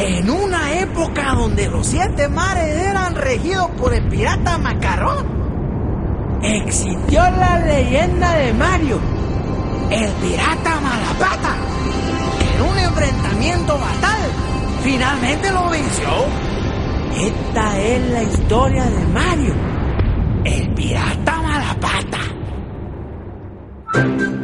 En una época donde los 7 mares eran regidos por el pirata Macarrón, existió la leyenda de Mario, el pirata Malapata, que en un enfrentamiento fatal finalmente lo venció. Esta es la historia de Mario, el pirata Malapata.